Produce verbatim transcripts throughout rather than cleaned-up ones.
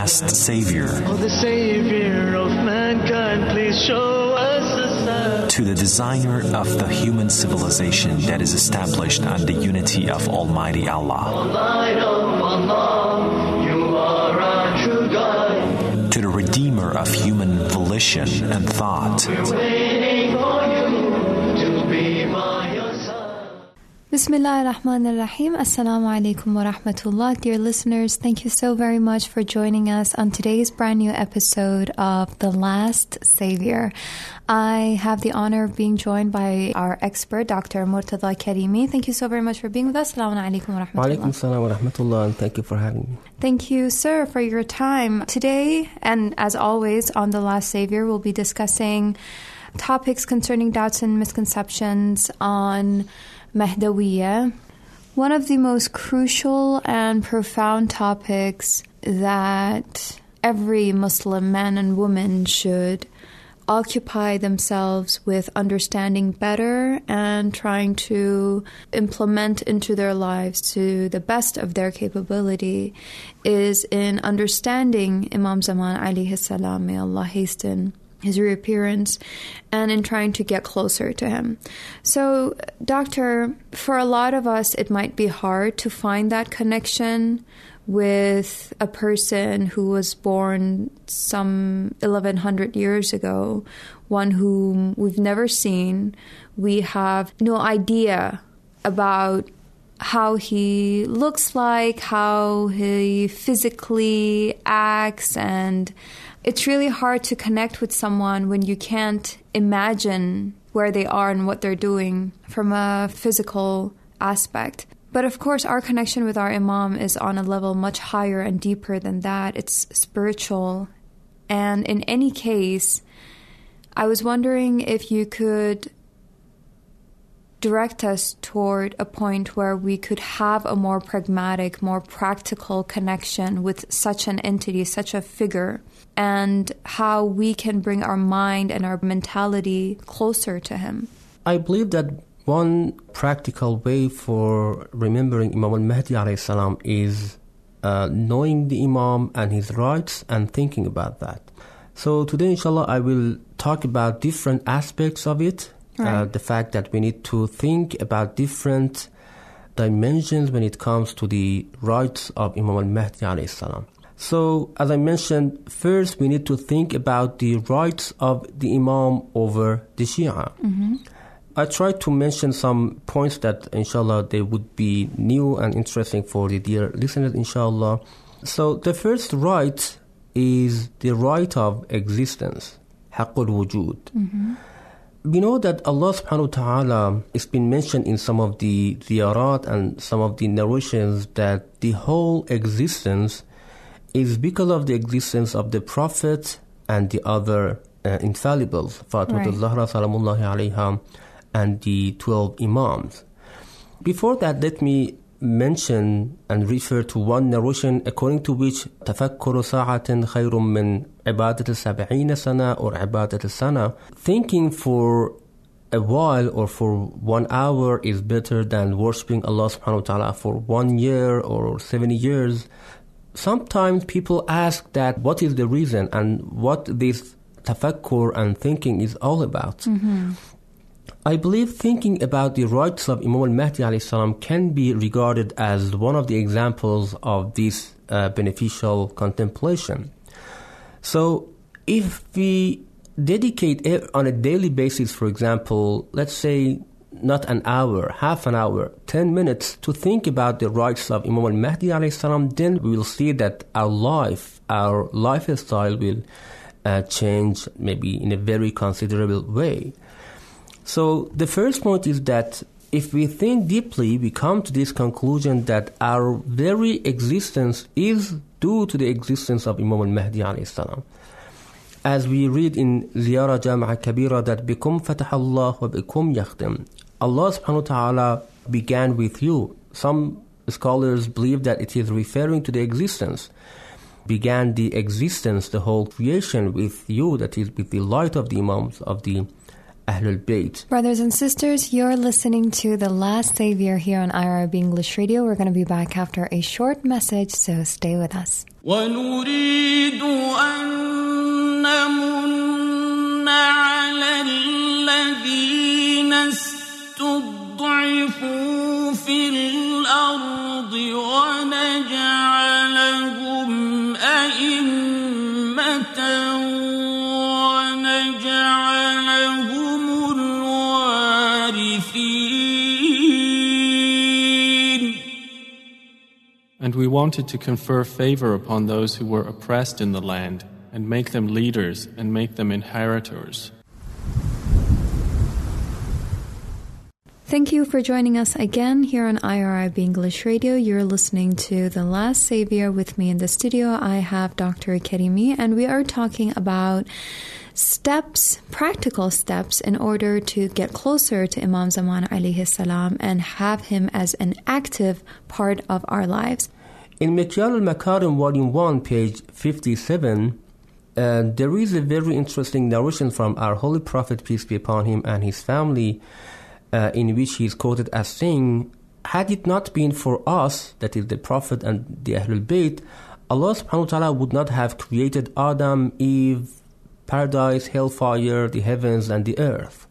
last Savior. Oh, the Savior of mankind, please show us a sign. To the designer of the human civilization that is established on the unity of Almighty Allah. O light of Allah, you are our true guide. To the redeemer of human volition and thought. We're waiting for you to be by your side. Bismillah ar-Rahman ar-Rahim. Assalamu alaikum wa rahmatullah. Dear listeners, thank you so very much for joining us on today's brand new episode of The Last Savior. I have the honor of being joined by our expert, Doctor Murtada Karimi. Thank you so very much for being with us. Assalamu alaikum wa rahmatullah. Wa alaikum salam wa rahmatullah, and thank you for having me. Thank you, sir, for your time. Today, and as always, on The Last Savior, we'll be discussing topics concerning doubts and misconceptions on Mahdawiyya, one of the most crucial and profound topics that every Muslim man and woman should occupy themselves with understanding better and trying to implement into their lives to the best of their capability, is in understanding Imam Zaman alayhi salam, may Allah hasten his reappearance, and in trying to get closer to him. So, doctor, for a lot of us, it might be hard to find that connection with a person who was born some eleven hundred years ago, one whom we've never seen. We have no idea about how he looks like, how he physically acts, and it's really hard to connect with someone when you can't imagine where they are and what they're doing from a physical aspect. But of course, our connection with our Imam is on a level much higher and deeper than that. It's spiritual. And in any case, I was wondering if you could direct us toward a point where we could have a more pragmatic, more practical connection with such an entity, such a figure, and how we can bring our mind and our mentality closer to him. I believe that one practical way for remembering Imam al-Mahdi alayhi salam is uh, knowing the Imam and his rights and thinking about that. So today, inshallah, I will talk about different aspects of it. Right. Uh, the fact that we need to think about different dimensions when it comes to the rights of Imam al-Mahdi alayhi salam. So, as I mentioned, first we need to think about the rights of the Imam over the Shia. Mm-hmm. I tried to mention some points that, inshallah, they would be new and interesting for the dear listeners, inshallah. So, the first right is the right of existence, haqqul wujud. Mm-hmm. We know that Allah subhanahu wa ta'ala, it's been mentioned in some of the ziyarat and some of the narrations that the whole existence is because of the existence of the Prophet and the other uh, infallibles, Fatimah al-Zahra salamullahi alayha, and the twelve Imams. Before that, let me mention and refer to one narration according to which تَفَكُّرُ سَاعَةٍ خَيْرٌ مِّنْ عِبَادَةِ سَبْعِينَ سَنَةٍ or عِبَادَةِ السَّنَةِ. Thinking for a while or for one hour is better than worshipping Allah subhanahu wa ta'ala for one year or seventy years. Sometimes people ask that what is the reason and what this tafakkur and thinking is all about. Mm-hmm. I believe thinking about the rights of Imam al-Mahdi alayhi salam can be regarded as one of the examples of this uh, beneficial contemplation. So if we dedicate on a daily basis, for example, let's say not an hour, half an hour, ten minutes to think about the rights of Imam al-Mahdi alayhi salam, then we will see that our life, our lifestyle will uh, change maybe in a very considerable way. So the first point is that if we think deeply, we come to this conclusion that our very existence is due to the existence of Imam al-Mahdi alayhi salam. As we read in Ziyara Jama'a Kabira that بِكُمْ فَتَحَ اللَّهُ وَبِكُمْ يَخْتِمُ, Allah subhanahu wa ta'ala began with you. Some scholars believe that it is referring to the existence. Began the existence, the whole creation with you, that is with the light of the Imams, of the Ahlul Bayt. Brothers and sisters, you're listening to The Last Savior here on I R I B English Radio. We're going to be back after a short message, so stay with us. وَنُرِيدُ أَن نَّمُنَّ عَلَى الَّذِينَ اسْتُضْعِفُوا فِي الْأَرْضِ وَنَجْعَلَهُمْ أَئِمَّةً وَنَجْعَلَهُمُ الْوَارِثِينَ. And we wanted to confer favor upon those who were oppressed in the land, and make them leaders, and make them inheritors. Thank you for joining us again here on I R I B English Radio. You're listening to The Last Savior. With me in the studio, I have Doctor Karimi, and we are talking about steps, practical steps, in order to get closer to Imam Zaman alayhi salam and have him as an active part of our lives. In Mikyal al-Makarim, Volume one, page fifty-seven, uh, there is a very interesting narration from our Holy Prophet, peace be upon him, and his family, uh, in which he is quoted as saying, had it not been for us, that is the Prophet and the Ahlul Bayt, Allah subhanahu wa ta'ala would not have created Adam, Eve, paradise, hellfire, the heavens, and the earth.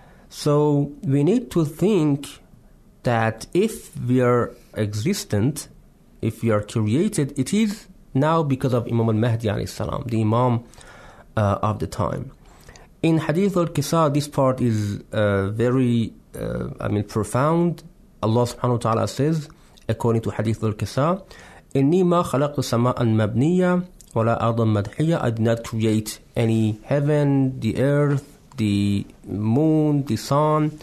So we need to think that if we are existent, if we are created, it is now because of Imam al-Mahdi alayhi salam, the Imam uh, of the time. In Hadith al-Qisa, this part is uh, very, uh, I mean, profound. Allah subhanahu wa ta'ala says, according to Hadith al-Qisa, إِنِّي مَا خَلَقْتُ سَمَاءً مَبْنِيًّا وَلَا أَرْضًا مَدْحِيًّا. I did not create any heaven, the earth, the moon, the sun,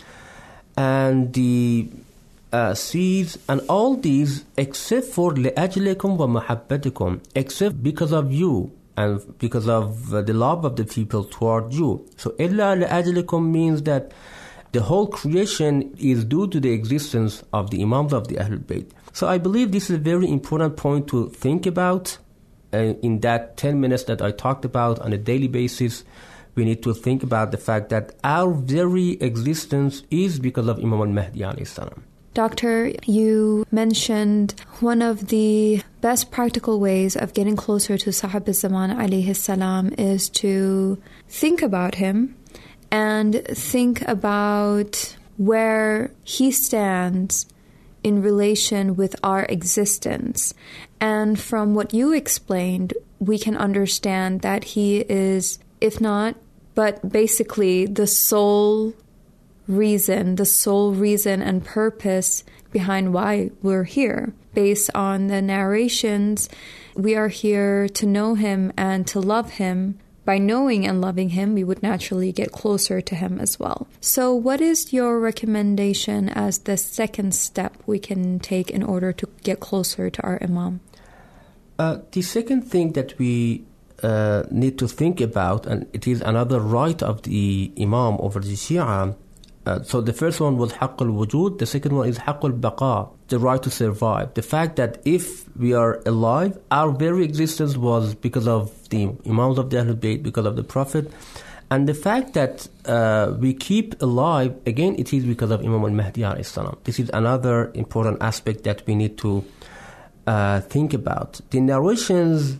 and the uh, seas, and all these except for لِأَجْلِكُمْ وَمَحَبَّتِكُمْ, except because of you and because of uh, the love of the people toward you. So إِلَّا لِأَجْلِكُمْ means that the whole creation is due to the existence of the Imams of the Ahlul Bayt. So I believe this is a very important point to think about. Uh, in that ten minutes that I talked about on a daily basis, we need to think about the fact that our very existence is because of Imam al-Mahdi alayhi salam. Doctor, you mentioned one of the best practical ways of getting closer to Sahib al-Zaman alayhi salam is to think about him and think about where he stands in relation with our existence. And from what you explained, we can understand that he is, if not, but basically the sole reason, the sole reason and purpose behind why we're here. Based on the narrations, we are here to know him and to love him. By knowing and loving him, we would naturally get closer to him as well. So what is your recommendation as the second step we can take in order to get closer to our Imam? Uh, the second thing that we uh, need to think about, and it is another right of the Imam over the Shia. Uh, so the first one was حق الوجود, the second one is حق البقاء, the right to survive. The fact that if we are alive, our very existence was because of the Imams of the Ahlul Bayt, because of the Prophet. And the fact that uh, we keep alive, again, it is because of Imam al-Mahdi alayhi salam. This is another important aspect that we need to uh, think about. The narrations,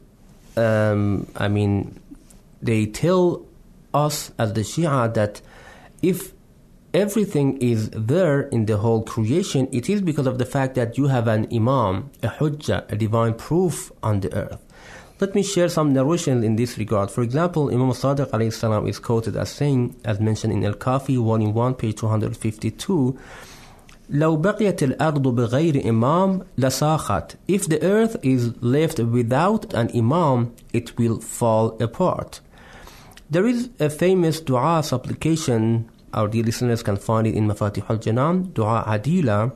um, I mean, they tell us as the Shia that if everything is there in the whole creation, it is because of the fact that you have an Imam, a Hujjah, a divine proof on the earth. Let me share some narrations in this regard. For example, Imam Sadiq alayhi salam is quoted as saying, as mentioned in Al-Kafi, Volume one, page two hundred fifty-two, لو بقيت الأرض بغير إمام لساخت. If the earth is left without an Imam, it will fall apart. There is a famous dua supplication, our dear listeners can find it in Mafatih al-Janan, Dua Adila.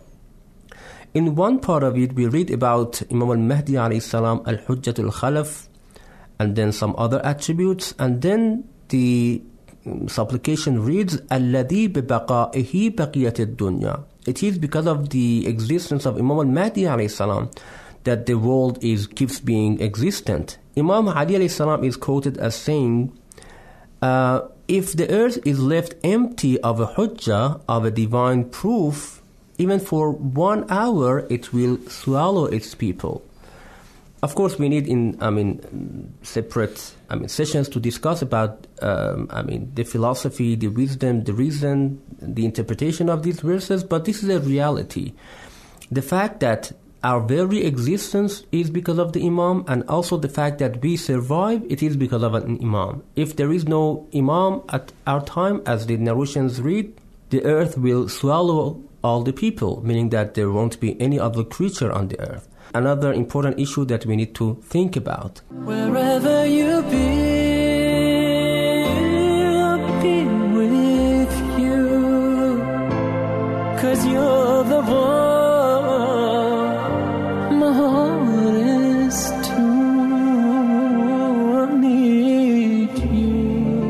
In one part of it, we read about Imam al-Mahdi alayhi salam, al-Hujjat al-Khalaf, and then some other attributes. And then the supplication reads, الَّذِي بِبَقَائِهِ بَقِيَةِ الدُّنْيَا. It is because of the existence of Imam al-Mahdi alayhi salam that the world is keeps being existent. Imam Ali alayhi salam is quoted as saying, uh, if the earth is left empty of a hujjah, of a divine proof, even for one hour, it will swallow its people. Of course, we need in, I mean, separate, I mean, sessions to discuss about, um, I mean, the philosophy, the wisdom, the reason, the interpretation of these verses. But this is a reality. The fact that our very existence is because of the Imam, and also the fact that we survive, it is because of an Imam. If there is no Imam at our time, as the narrations read, the earth will swallow all the people, meaning that there won't be any other creature on the earth. Another important issue that we need to think about. Wherever you be, I'll be with you, 'cause you're the one my heart is to need you.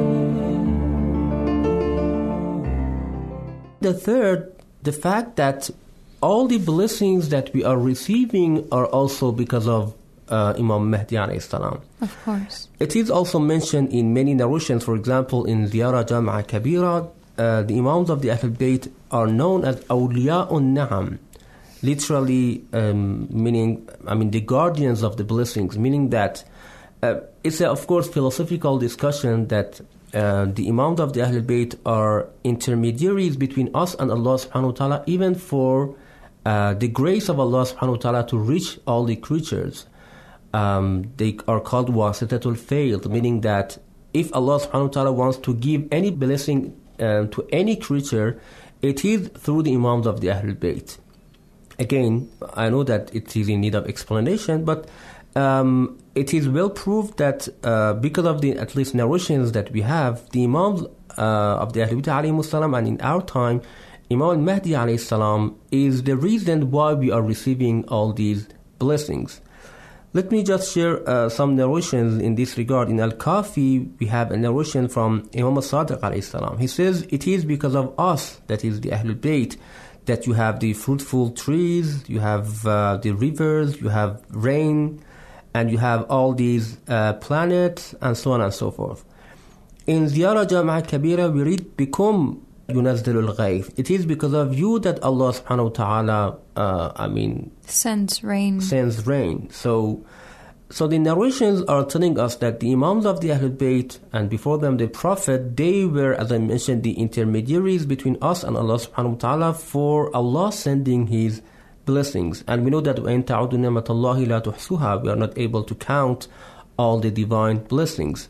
The third, the fact that all the blessings that we are receiving are also because of uh, Imam Mahdi alayhi salam. Of course. It is also mentioned in many narrations. For example, in Ziyara Jama'a Kabira, uh, the Imams of the Ahlul Bayt are known as Awliya'un Na'am, literally um, meaning, I mean, the guardians of the blessings, meaning that uh, it's a, of course, philosophical discussion that uh, the Imams of the Ahlul Bayt are intermediaries between us and Allah subhanahu wa ta'ala, even for Uh, the grace of Allah subhanahu wa ta'ala to reach all the creatures. Um, they are called wasitatul fayd, meaning that if Allah subhanahu wa ta'ala wants to give any blessing uh, to any creature, it is through the Imams of the Ahlul Bayt. Again, I know that it is in need of explanation, but um, it is well proved that uh, because of the at least narrations that we have, the Imams uh, of the Ahlul Bayt alayhimus salam, and in our time, Imam al-Mahdi alayhi salam is the reason why we are receiving all these blessings. Let me just share uh, some narrations in this regard. In Al-Kafi, we have a narration from Imam al-Sadiq alayhi salam. He says, it is because of us, that is the Ahlul Bayt, that you have the fruitful trees, you have uh, the rivers, you have rain, and you have all these uh, planets, and so on and so forth. In Ziyara Jama'a Kabira, we read, become Yunazdilul Ghayth. It is because of you that Allah subhanahu wa ta'ala, uh, I mean, sends rain. Sends rain. So, so the narrations are telling us that the Imams of the Ahlul Bayt, and before them the Prophet, they were, as I mentioned, the intermediaries between us and Allah subhanahu wa ta'ala for Allah sending His blessings. And we know that وَإِن تَعُدُّوا نِعْمَةَ اللَّهِ لَا تُحْصُوهَا, we are not able to count all the divine blessings.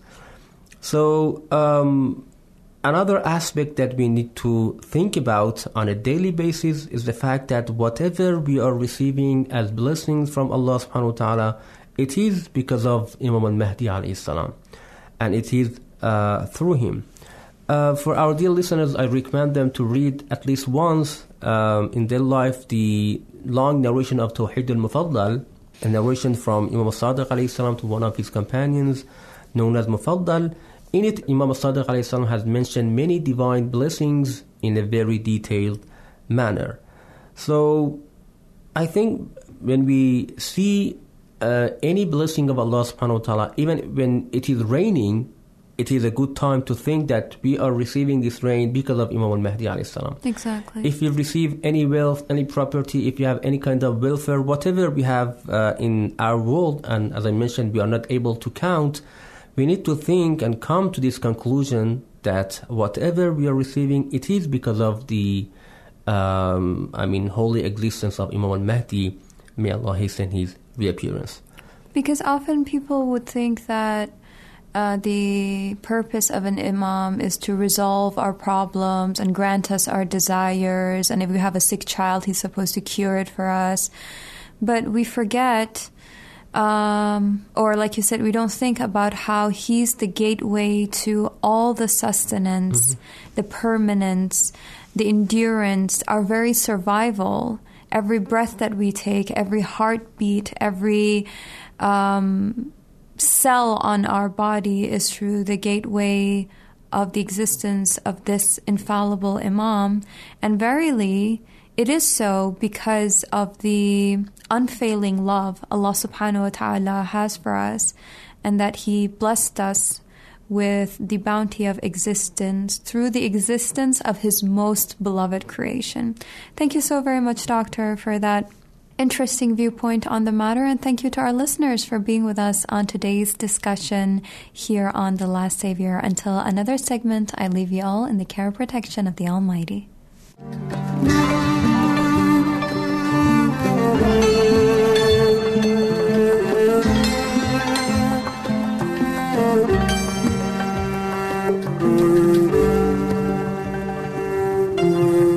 So, um, another aspect that we need to think about on a daily basis is the fact that whatever we are receiving as blessings from Allah subhanahu wa ta'ala, it is because of Imam al-Mahdi alayhi salam, and it is uh, through him. Uh, for our dear listeners, I recommend them to read at least once um, in their life the long narration of Tawheed al-Mufaddal, a narration from Imam al-Sadiq alayhi salam to one of his companions known as Mufaddal. In it, Imam al-Sadiq alayhi salam has mentioned many divine blessings in a very detailed manner. So, I think when we see uh, any blessing of Allah subhanahu wa ta'ala, even when it is raining, it is a good time to think that we are receiving this rain because of Imam al-Mahdi alayhi salam. Exactly. If you receive any wealth, any property, if you have any kind of welfare, whatever we have uh, in our world, and as I mentioned, we are not able to count, we need to think and come to this conclusion that whatever we are receiving, it is because of the, um, I mean, holy existence of Imam al-Mahdi. May Allah hasten his reappearance. Because often people would think that uh, the purpose of an imam is to resolve our problems and grant us our desires. And if we have a sick child, he's supposed to cure it for us. But we forget... Um, or like you said, we don't think about how he's the gateway to all the sustenance, mm-hmm. the permanence, the endurance, our very survival. Every breath that we take, every heartbeat, every um, cell on our body is through the gateway of the existence of this infallible Imam. And verily, it is so because of the unfailing love Allah subhanahu wa ta'ala has for us, and that He blessed us with the bounty of existence through the existence of His most beloved creation. Thank you so very much, Doctor, for that interesting viewpoint on the matter, and thank you to our listeners for being with us on today's discussion here on The Last Savior. Until another segment, I leave you all in the care and protection of the Almighty. Thank you.